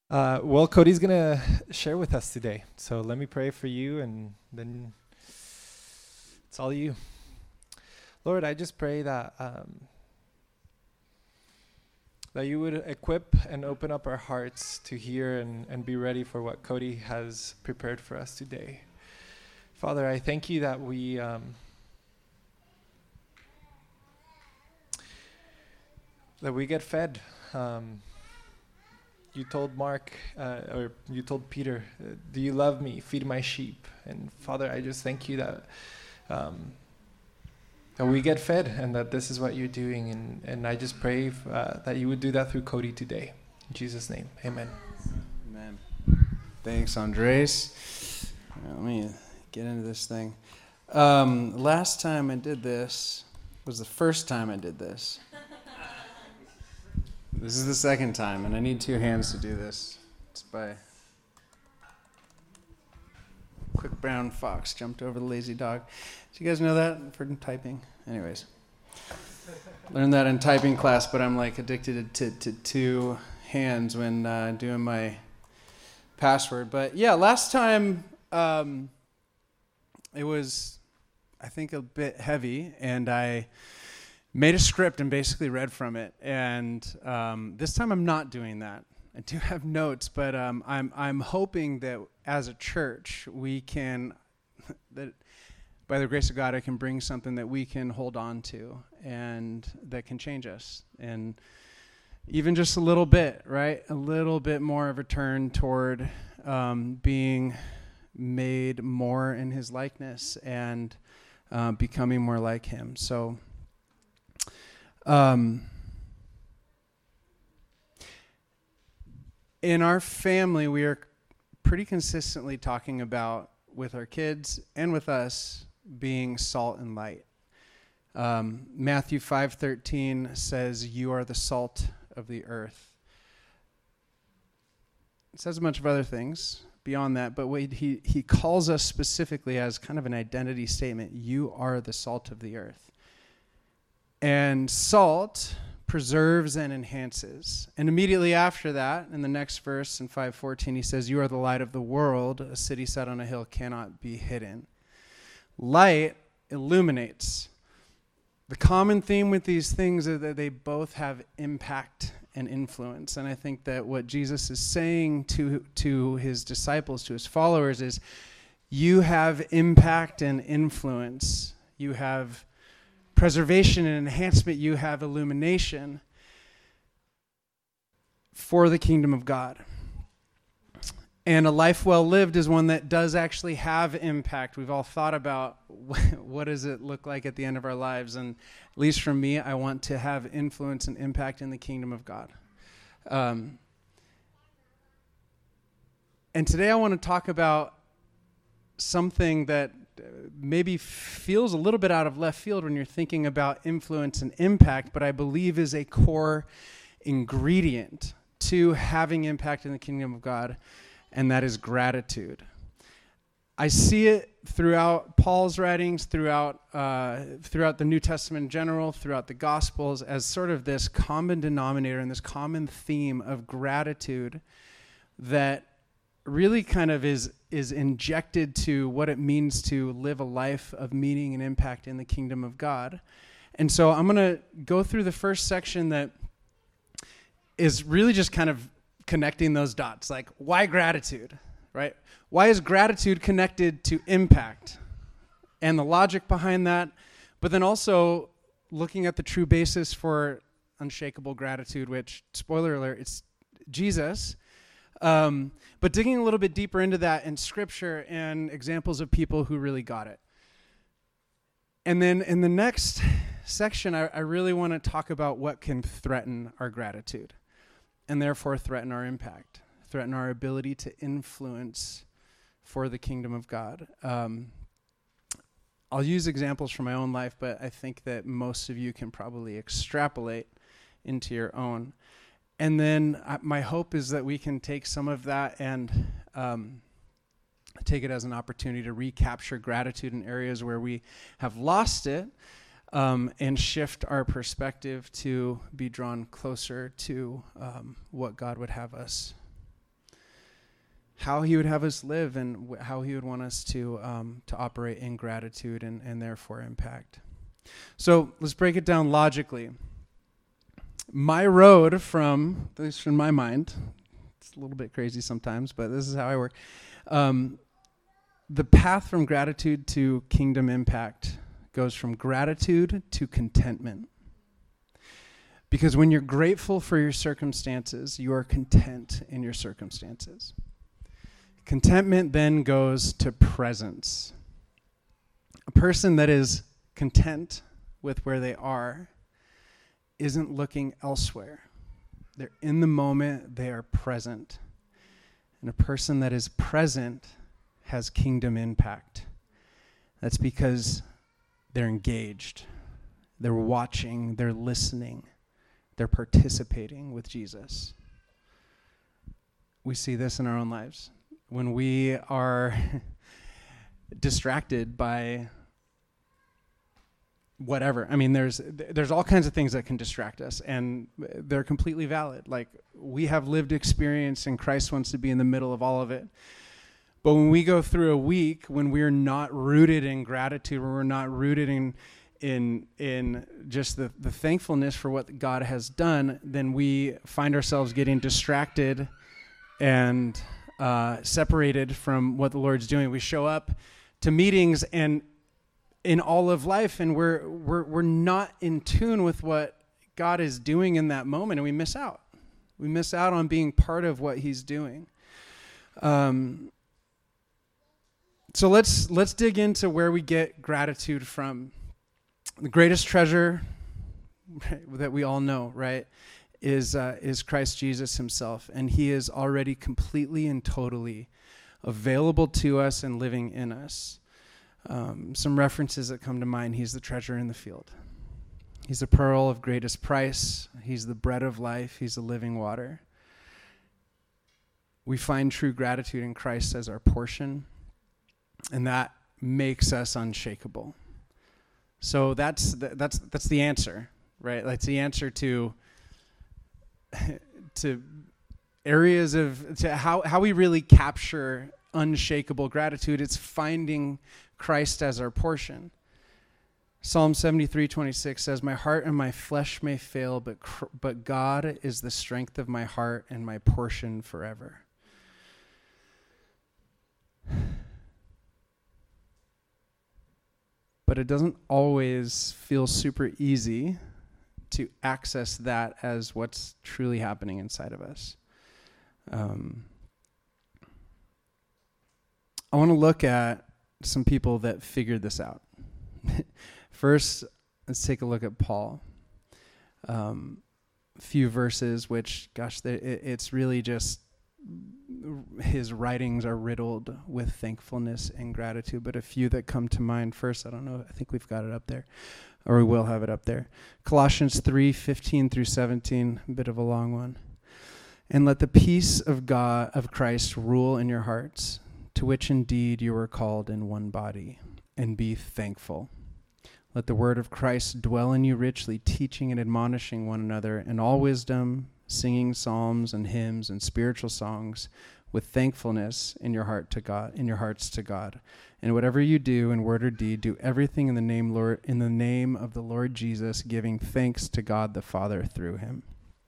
Well, Cody's going to share with us today. So let me pray for you, and then it's all you. Lord, I just pray that you would equip and open up our hearts to hear and be ready for what Cody has prepared for us today. Father, I thank you that we get fed. You told Mark, or you told Peter, do you love me? Feed my sheep. And Father, I just thank you that we get fed and that this is what you're doing. And I just pray that you would do that through Cody today. In Jesus' name, amen. Amen. Thanks, Andres. Let me get into this thing. Last time I did this was the first time I did this. This is the second time, and I need two hands to do this. It's by Quick Brown Fox jumped over the lazy dog. Do you guys know that for typing? Anyways, learned that in typing class, but I'm like addicted to two hands when doing my password. But yeah, last time it was, I think, a bit heavy, and I made a script and basically read from it. And this time I'm not doing that. I do have notes, but I'm hoping that as a church we can, that by the grace of God, I can bring something that we can hold on to and that can change us. And even just a little bit, right? A little bit more of a turn toward being made more in his likeness and becoming more like him. So in our family, we are pretty consistently talking about, with our kids and with us, being salt and light. Matthew 5:13 says, "You are the salt of the earth." It says a bunch of other things beyond that, but what he calls us specifically as kind of an identity statement. You are the salt of the earth. And salt preserves and enhances. And immediately after that, in the next verse, in 5:14, he says, "You are the light of the world. A city set on a hill cannot be hidden." Light illuminates. The common theme with these things is that they both have impact and influence. And I think that what Jesus is saying to his disciples, to his followers, is you have impact and influence. You have preservation and enhancement. You have illumination for the kingdom of God. And a life well lived is one that does actually have impact. We've all thought about what does it look like at the end of our lives. And at least for me, I want to have influence and impact in the kingdom of God. And today I want to talk about something that maybe feels a little bit out of left field when you're thinking about influence and impact, but I believe is a core ingredient to having impact in the kingdom of God, and that is gratitude. I see it throughout Paul's writings, throughout the New Testament in general, throughout the Gospels, as sort of this common denominator and this common theme of gratitude that really kind of is injected to what it means to live a life of meaning and impact in the kingdom of God. And so I'm going to go through the first section that is really just kind of connecting those dots. Like, why gratitude, right? Why is gratitude connected to impact? And the logic behind that, but then also looking at the true basis for unshakable gratitude, which, spoiler alert, it's Jesus. But digging a little bit deeper into that in Scripture and examples of people who really got it. And then in the next section, I really want to talk about what can threaten our gratitude and therefore threaten our impact, threaten our ability to influence for the kingdom of God. I'll use examples from my own life, but I think that most of you can probably extrapolate into your own. And then my hope is that we can take some of that and take it as an opportunity to recapture gratitude in areas where we have lost it, and shift our perspective to be drawn closer to what God would have us how he would have us live and how he would want us to operate in gratitude and therefore impact. So let's break it down logically. My road from, at least in my mind, it's a little bit crazy sometimes, but this is how I work. The path from gratitude to kingdom impact goes from gratitude to contentment. Because when you're grateful for your circumstances, you are content in your circumstances. Contentment then goes to presence. A person that is content with where they are isn't looking elsewhere. They're in the moment, they are present. And a person that is present has kingdom impact. That's because they're engaged, they're watching, they're listening, they're participating with Jesus. We see this in our own lives. When we are distracted by whatever. I mean, there's all kinds of things that can distract us, and they're completely valid. Like, we have lived experience, and Christ wants to be in the middle of all of it. But when we go through a week when we're not rooted in gratitude, when we're not rooted in just the thankfulness for what God has done, then we find ourselves getting distracted and separated from what the Lord's doing. We show up to meetings and in all of life, and we're not in tune with what God is doing in that moment, and we miss out. We miss out on being part of what He's doing. So let's dig into where we get gratitude from. The greatest treasure, right, that we all know, right, is Christ Jesus Himself, and He is already completely and totally available to us and living in us. Some references that come to mind: He's the treasure in the field. He's the pearl of greatest price. He's the bread of life. He's the living water. We find true gratitude in Christ as our portion, and that makes us unshakable. So that's the answer, right? That's the answer to areas to how we really capture unshakable gratitude. It's finding Christ as our portion. Psalm 73:26 says, "My heart and my flesh may fail, but God is the strength of my heart and my portion forever." But it doesn't always feel super easy to access that as what's truly happening inside of us. I want to look at some people that figured this out. First, let's take a look at Paul. A few verses, which, gosh, it's really just his writings are riddled with thankfulness and gratitude, but a few that come to mind. First, I don't know, I think we've got it up there, or we will have it up there. Colossians 3:15 through 17, a bit of a long one. "And let the peace of God, of Christ, rule in your hearts, to which indeed you were called in one body, and be thankful. Let the word of Christ dwell in you richly, teaching and admonishing one another in all wisdom, singing psalms and hymns and spiritual songs with thankfulness in your hearts to God. And whatever you do in word or deed, do everything in the name of the Lord Jesus, giving thanks to God the Father through Him."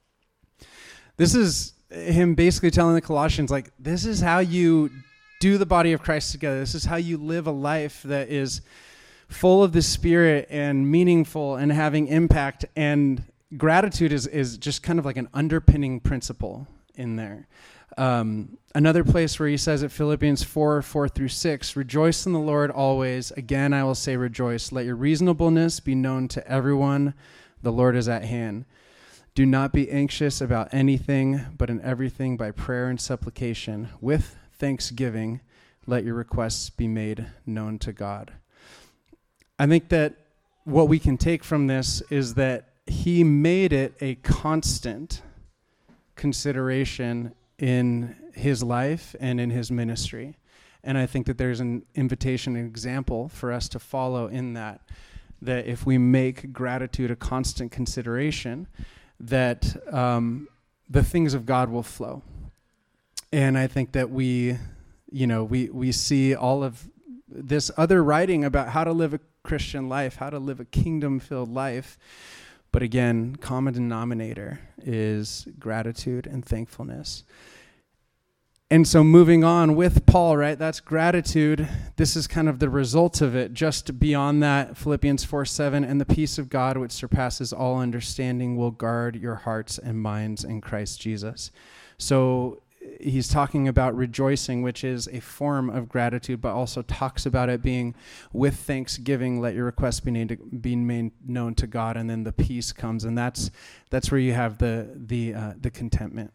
This is him basically telling the Colossians, like, this is how you do the body of Christ together. This is how you live a life that is full of the Spirit and meaningful and having impact. And gratitude is just kind of like an underpinning principle in there. Another place where he says at Philippians 4 through 6, "Rejoice in the Lord always. Again, I will say rejoice. Let your reasonableness be known to everyone. The Lord is at hand. Do not be anxious about anything, but in everything by prayer and supplication, with thanksgiving, let your requests be made known to God." I think that what we can take from this is that he made it a constant consideration in his life and in his ministry. And I think that there's an invitation, an example for us to follow in that if we make gratitude a constant consideration, that the things of God will flow. And I think that we see all of this other writing about how to live a Christian life, how to live a kingdom-filled life. But again, common denominator is gratitude and thankfulness. And so moving on with Paul, right, that's gratitude. This is kind of the result of it. Just beyond that, Philippians 4:7, and the peace of God, which surpasses all understanding, will guard your hearts and minds in Christ Jesus. So he's talking about rejoicing, which is a form of gratitude, but also talks about it being with thanksgiving, let your requests be made known to God, and then the peace comes, and that's where you have the contentment.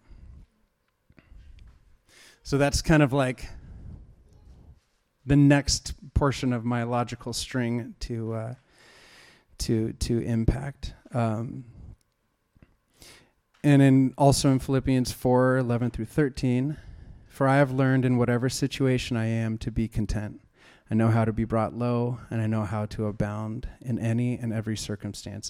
So that's kind of like the next portion of my logical string to impact. And also in Philippians 4:11 through 13, for I have learned in whatever situation I am to be content. I know how to be brought low, and I know how to abound in any and every circumstance.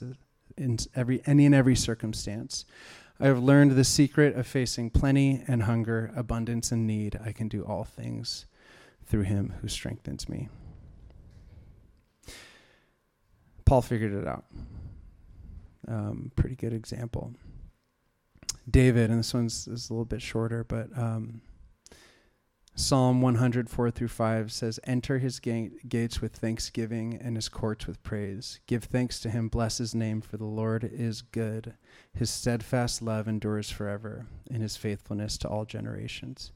I have learned the secret of facing plenty and hunger, abundance and need. I can do all things through him who strengthens me. Paul figured it out. Pretty good example. David, and this one's is a little bit shorter, but Psalm 104 through 5 says, enter his gates with thanksgiving and his courts with praise. Give thanks to him, bless his name, for the Lord is good. His steadfast love endures forever, and his faithfulness to all generations.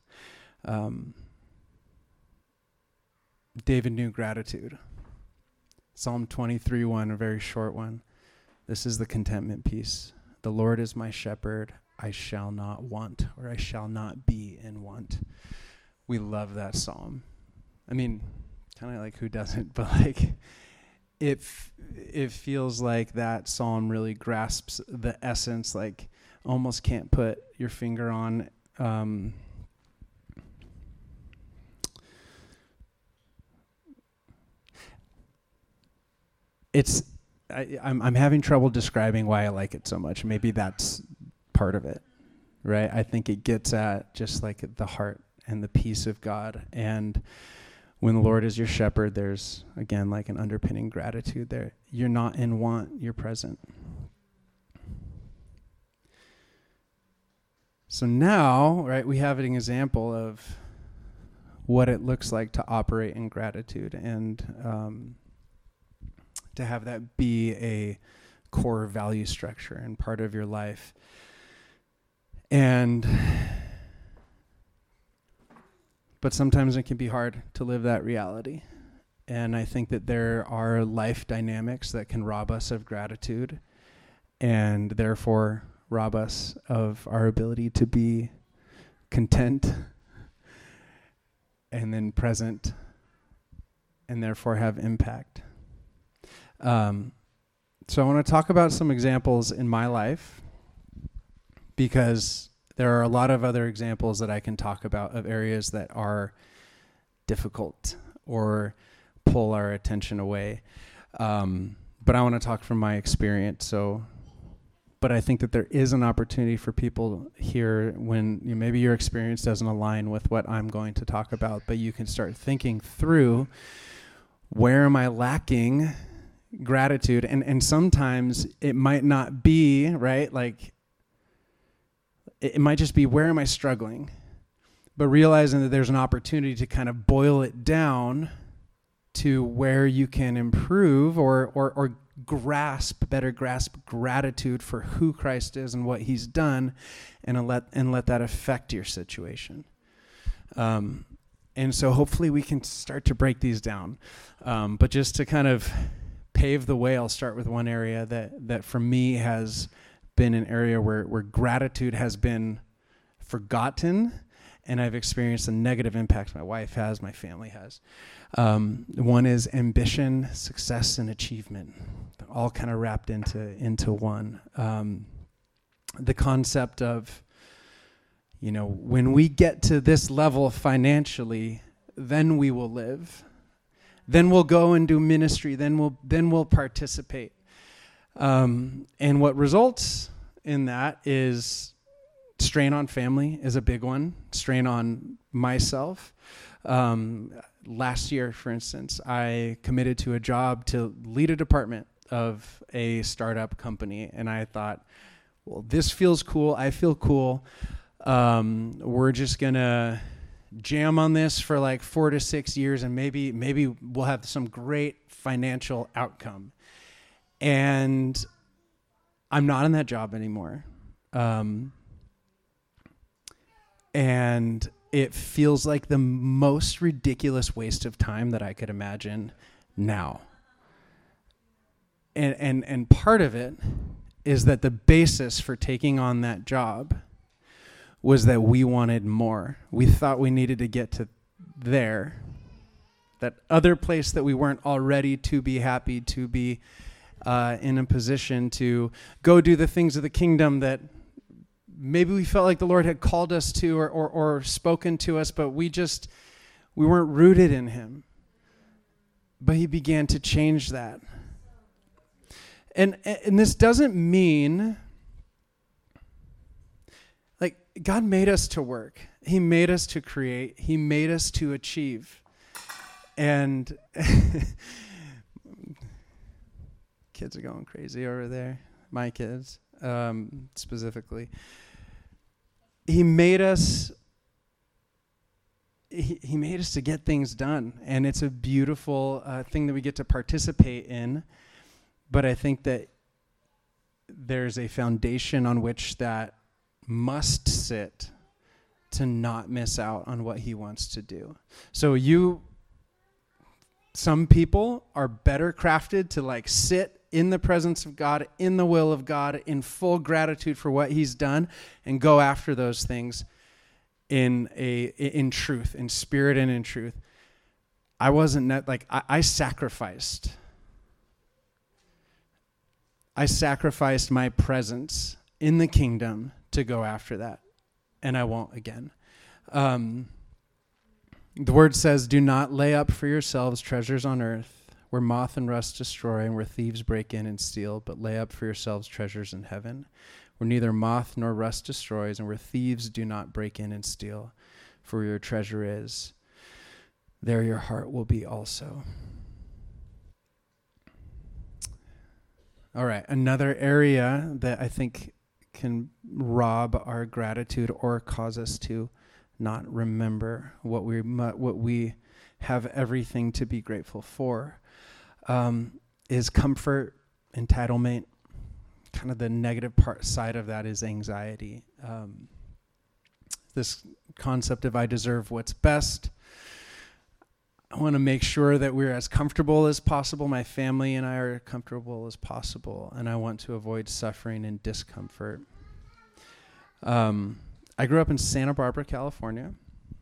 David knew gratitude. Psalm 23:1, a very short one. This is the contentment piece. The Lord is my shepherd, I shall not want, or I shall not be in want. We love that psalm. I mean, kind of like who doesn't, but like it feels like that psalm really grasps the essence, like almost can't put your finger on. I'm having trouble describing why I like it so much. Maybe that's part of it, right? I think it gets at just like the heart and the peace of God. And when the Lord is your shepherd, there's, again, like an underpinning gratitude there. You're not in want, you're present. So now, right, we have an example of what it looks like to operate in gratitude and to have that be a core value structure and part of your life. But sometimes it can be hard to live that reality. And I think that there are life dynamics that can rob us of gratitude and therefore rob us of our ability to be content and then present and therefore have impact. So I want to talk about some examples in my life because there are a lot of other examples that I can talk about of areas that are difficult or pull our attention away. But I want to talk from my experience. But I think that there is an opportunity for people here when maybe your experience doesn't align with what I'm going to talk about, but you can start thinking through, where am I lacking gratitude? And sometimes it might not be, right? Like, it might just be, where am I struggling? But realizing that there's an opportunity to kind of boil it down to where you can improve or better grasp gratitude for who Christ is and what he's done, and let that affect your situation. And so hopefully we can start to break these down. But just to kind of pave the way, I'll start with one area that for me has been an area where gratitude has been forgotten, and I've experienced the negative impacts my wife has, my family has. One is ambition, success, and achievement, all kind of wrapped into one. The concept of, when we get to this level financially, then we will live. Then we'll go and do ministry. Then we'll participate. And what results in that is strain on family is a big one. Strain on myself. Last year, for instance, I committed to a job to lead a department of a startup company, and I thought, well, this feels cool. I feel cool. We're just gonna jam on this for like 4 to 6 years, and maybe we'll have some great financial outcome. And I'm not in that job anymore. And it feels like the most ridiculous waste of time that I could imagine now. And part of it is that the basis for taking on that job was that we wanted more. We thought we needed to get to there, that other place that we weren't already to be happy, to be in a position to go do the things of the kingdom that maybe we felt like the Lord had called us to or spoken to us, but we weren't rooted in him. But he began to change that. And this doesn't mean, like, God made us to work. He made us to create. He made us to achieve. And kids are going crazy over there. My kids, specifically. He made us. He made us to get things done, and it's a beautiful thing that we get to participate in. But I think that there's a foundation on which that must sit to not miss out on what he wants to do. So some people are better crafted to like sit in the presence of God, in the will of God, in full gratitude for what he's done, and go after those things in truth, in spirit and in truth. I wasn't I sacrificed. I sacrificed my presence in the kingdom to go after that, and I won't again. The word says, do not lay up for yourselves treasures on earth, where moth and rust destroy and where thieves break in and steal, but lay up for yourselves treasures in heaven, where neither moth nor rust destroys and where thieves do not break in and steal. For your treasure is, there your heart will be also. All right, another area that I think can rob our gratitude or cause us to not remember what we have everything to be grateful for is comfort, entitlement. Kind of the negative side of that is anxiety. This concept of I deserve what's best. I want to make sure that we're as comfortable as possible. My family and I are comfortable as possible, and I want to avoid suffering and discomfort. I grew up in Santa Barbara, California,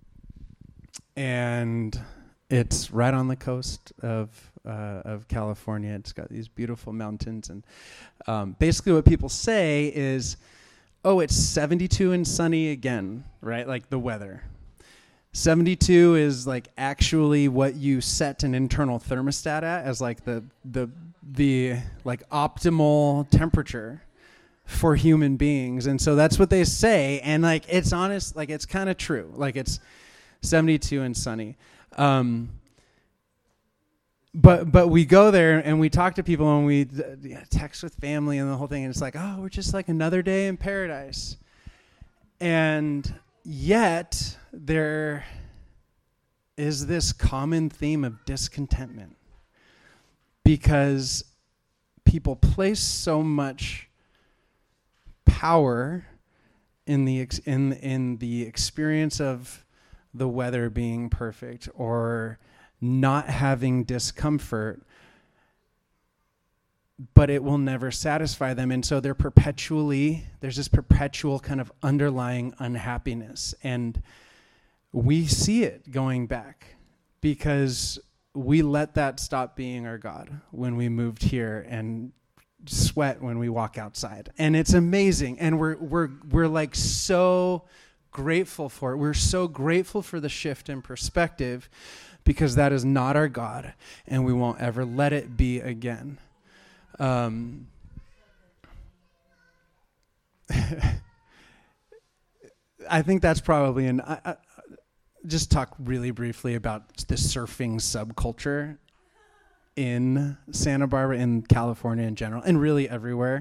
and it's right on the coast of California. It's got these beautiful mountains, and basically what people say is, oh, it's 72 and sunny again, right? Like the weather. 72 is like actually what you set an internal thermostat at as like the like optimal temperature for human beings. And so that's what they say. And like, it's honest, like it's kind of true. Like it's 72 and sunny. But we go there and we talk to people and we text with family and the whole thing. And it's like, oh, we're just like another day in paradise. And yet there is this common theme of discontentment because people place so much power in the experience of the weather being perfect or not having discomfort, but it will never satisfy them. And so there's this perpetual kind of underlying unhappiness. And we see it going back because we let that stop being our God when we moved here and sweat when we walk outside. And it's amazing. And we're like so grateful for it. We're so grateful for the shift in perspective because that is not our God and we won't ever let it be again. I think that's probably just talk really briefly about the surfing subculture in Santa Barbara, in California in general, and really everywhere,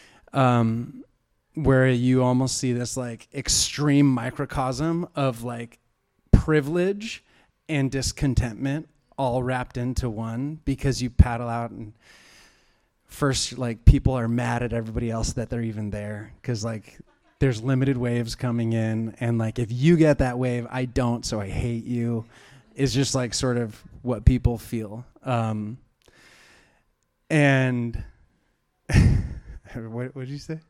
where you almost see this like extreme microcosm of like privilege and discontentment all wrapped into one, because you paddle out and first like people are mad at everybody else that they're even there, because like there's limited waves coming in, and like if you get that wave, I don't, so I hate you, is just like sort of what people feel. And what did you say?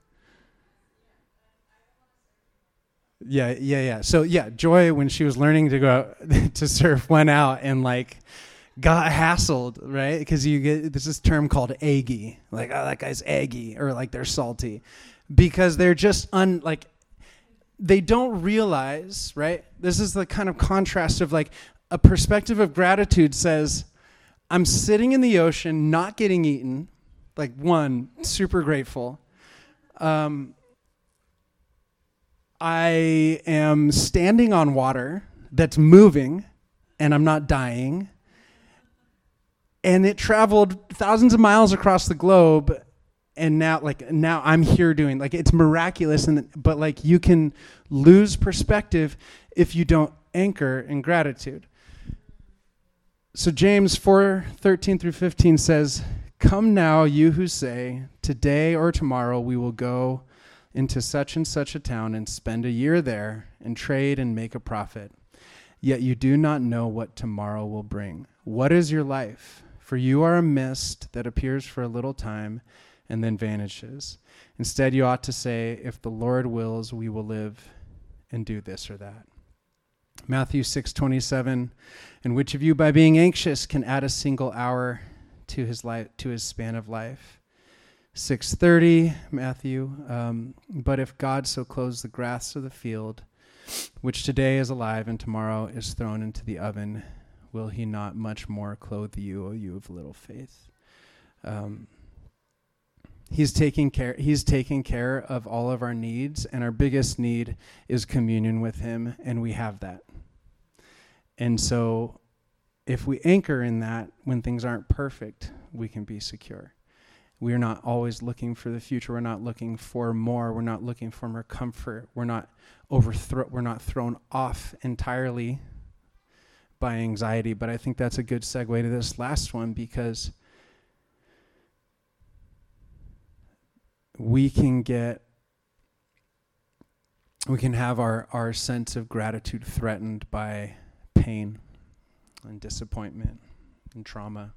Yeah. So yeah, Joy, when she was learning to go to surf, went out and like got hassled, right? Because you get this term called eggy, like, oh, that guy's eggy, or like they're salty, because they're just they don't realize, right? This is the kind of contrast of like a perspective of gratitude says, I'm sitting in the ocean, not getting eaten, like one, super grateful. I am standing on water that's moving, and I'm not dying. And it traveled thousands of miles across the globe, and now I'm here doing, like, it's miraculous, but like you can lose perspective if you don't anchor in gratitude. So James 4:13-15 says, "Come now, you who say, today or tomorrow we will go into such and such a town and spend a year there and trade and make a profit. Yet you do not know what tomorrow will bring. What is your life? For you are a mist that appears for a little time and then vanishes. Instead, you ought to say, if the Lord wills, we will live and do this or that." Matthew 6:27, "And which of you by being anxious can add a single hour to his life, to his span of life?" 6:30, Matthew, "But if God so clothes the grass of the field, which today is alive and tomorrow is thrown into the oven, will he not much more clothe you, O you of little faith?" He's taking care of all of our needs, and our biggest need is communion with him, and we have that. And so if we anchor in that, when things aren't perfect, we can be secure. We are not always looking for the future. We're not looking for more. We're not looking for more comfort. We're not thrown off entirely by anxiety. But I think that's a good segue to this last one, because we can have our sense of gratitude threatened by pain and disappointment and trauma.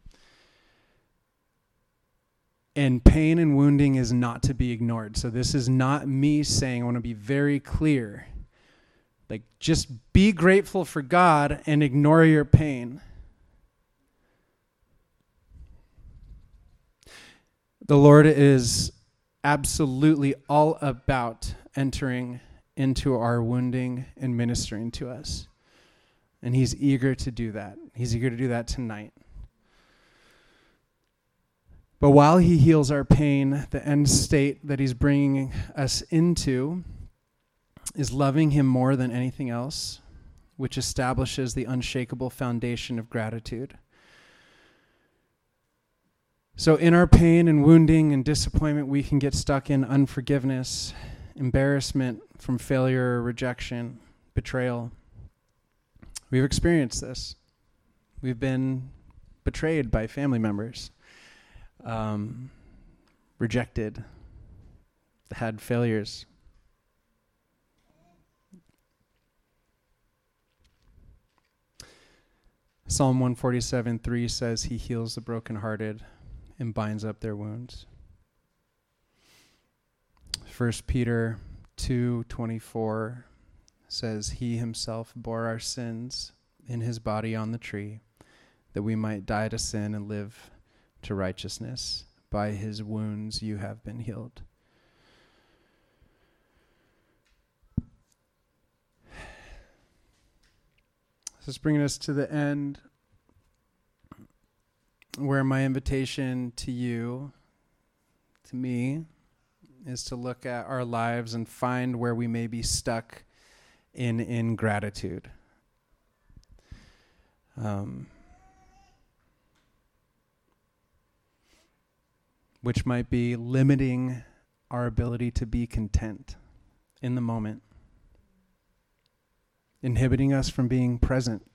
And pain and wounding is not to be ignored. So this is not me saying, I want to be very clear, like, just be grateful for God and ignore your pain. The Lord is absolutely all about entering into our wounding and ministering to us. And he's eager to do that. He's eager to do that tonight. But while he heals our pain, the end state that he's bringing us into is loving him more than anything else, which establishes the unshakable foundation of gratitude. So in our pain and wounding and disappointment, we can get stuck in unforgiveness, embarrassment from failure or rejection, betrayal. We've experienced this. We've been betrayed by family members, rejected, had failures. Psalm 147:3 says he heals the brokenhearted and binds up their wounds. 1 Peter 2:24 says he himself bore our sins in his body on the tree, that we might die to sin and live to righteousness. By his wounds you have been healed. This is bringing us to the end, where my invitation to you, to me, is to look at our lives and find where we may be stuck in ingratitude. Which might be limiting our ability to be content in the moment, inhibiting us from being present.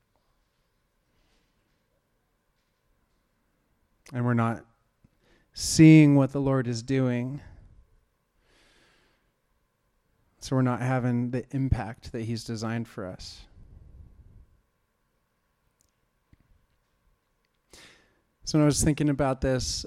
And we're not seeing what the Lord is doing. So we're not having the impact that He's designed for us. So when I was thinking about this,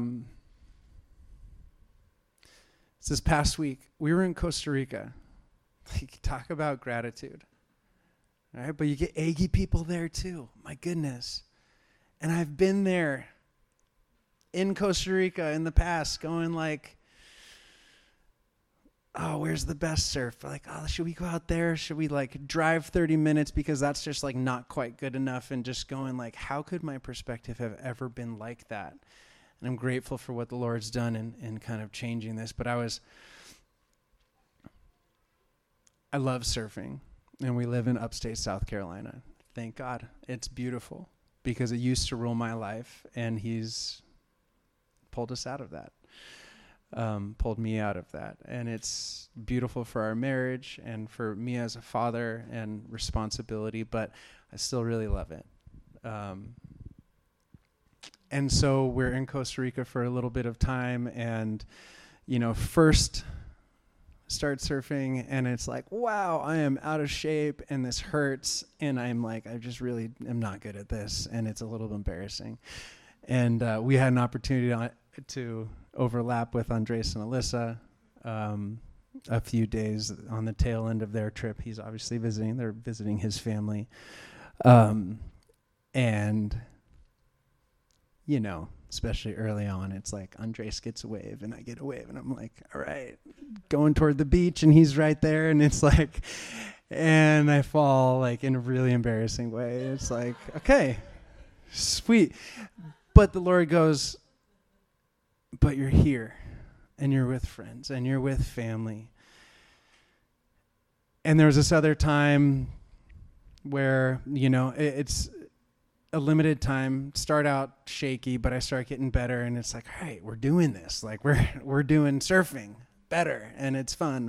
this past week, we were in Costa Rica. Talk about gratitude. All right, but you get eggy people there too. My goodness. And I've been there in Costa Rica in the past going like, oh, where's the best surf? Like, oh, should we go out there? Should we like drive 30 minutes because that's just like not quite good enough? And just going like, how could my perspective have ever been like that? And I'm grateful for what the Lord's done in kind of changing this. But I love surfing, and we live in upstate South Carolina. Thank God. It's beautiful because it used to rule my life, and He's pulled us out of that. Pulled me out of that. And it's beautiful for our marriage and for me as a father and responsibility, but I still really love it. And so we're in Costa Rica for a little bit of time, and, first start surfing, and it's like, wow, I am out of shape, and this hurts, and I'm like, I just really am not good at this, and it's a little embarrassing. And we had an opportunity to overlap with Andres and Alyssa a few days on the tail end of their trip. He's obviously visiting. They're visiting his family. And, especially early on, it's like Andres gets a wave and I get a wave. And I'm like, all right, going toward the beach, and he's right there. And it's like, and I fall like in a really embarrassing way. It's like, okay, sweet. But the Lord goes, but you're here, and you're with friends, and you're with family. And there was this other time where, it's a limited time, start out shaky, but I start getting better, and it's like, all right, we're doing this. Like, we're doing surfing better, and it's fun.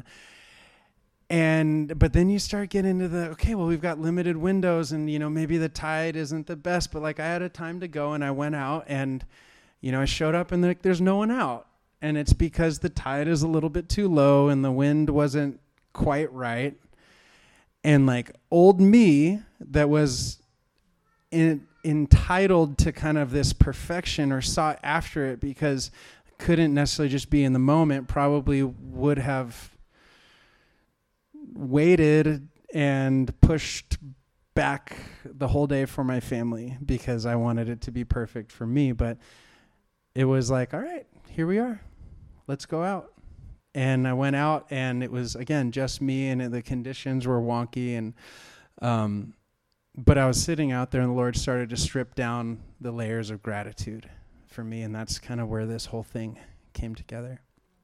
But then you start getting into okay, well, we've got limited windows, and, maybe the tide isn't the best, but like I had a time to go, and I went out, and I showed up, and there's no one out. And it's because the tide is a little bit too low and the wind wasn't quite right. And like old me that was entitled to kind of this perfection or sought after it because couldn't necessarily just be in the moment, probably would have waited and pushed back the whole day for my family because I wanted it to be perfect for me. But it was like, all right, here we are. Let's go out. And I went out, and it was, again, just me, and the conditions were wonky. And but I was sitting out there, and the Lord started to strip down the layers of gratitude for me, and that's kind of where this whole thing came together.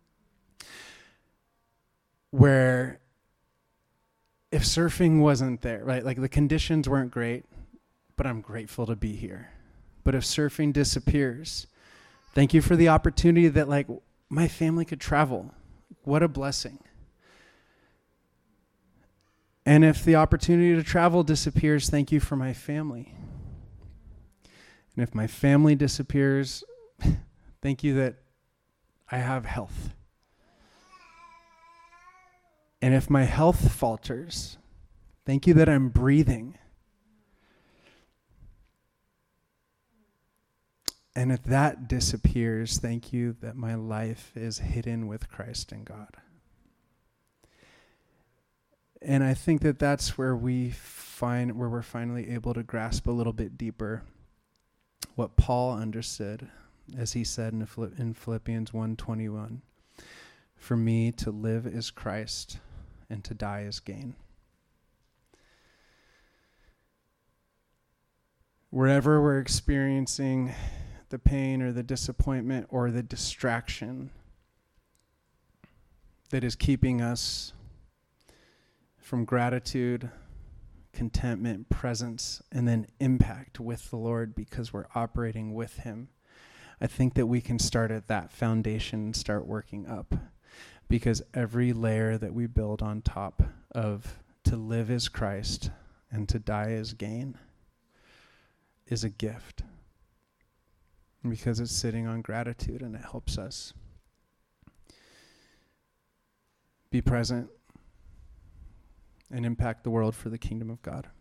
Where if surfing wasn't there, right, like the conditions weren't great, but I'm grateful to be here. But if surfing disappears, thank you for the opportunity that like my family could travel. What a blessing. And if the opportunity to travel disappears, thank you for my family. And if my family disappears, thank you that I have health. And if my health falters, thank you that I'm breathing. And if that disappears, thank you that my life is hidden with Christ and God. And I think that that's where we're finally able to grasp a little bit deeper what Paul understood, as he said in Philippians 1:21, for me to live is Christ and to die is gain. Wherever we're experiencing the pain or the disappointment or the distraction that is keeping us from gratitude, contentment, presence, and then impact with the Lord because we're operating with him. I think that we can start at that foundation and start working up, because every layer that we build on top of to live as Christ and to die as gain is a gift, because it's sitting on gratitude and it helps us be present and impact the world for the kingdom of God.